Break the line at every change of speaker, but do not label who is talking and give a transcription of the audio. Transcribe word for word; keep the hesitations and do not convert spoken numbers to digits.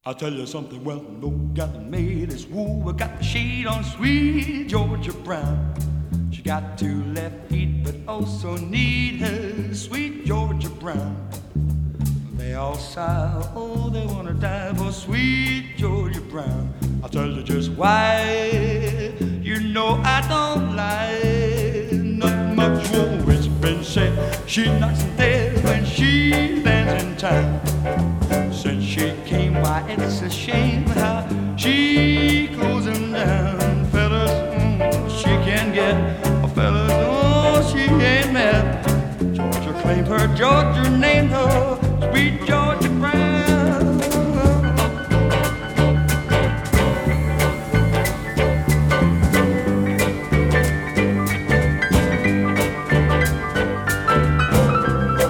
I'll tell you something, well, no got the maid is woo. I got the shade on sweet Georgia Brown. She got two left feet, but also need her sweet Georgia Brown. They all sigh, oh, they wanna die for sweet Georgia Brown. I'll tell you just why. You know I don't lie. Not much more it's been said. She knocks them dead when she lands in town. Since she came, why it's a shame how she closed them down. Fellas, mm, she can get, oh, fellas, oh, she ain't mad. Georgia claimed her, Georgia named her, sweet Georgia Brown.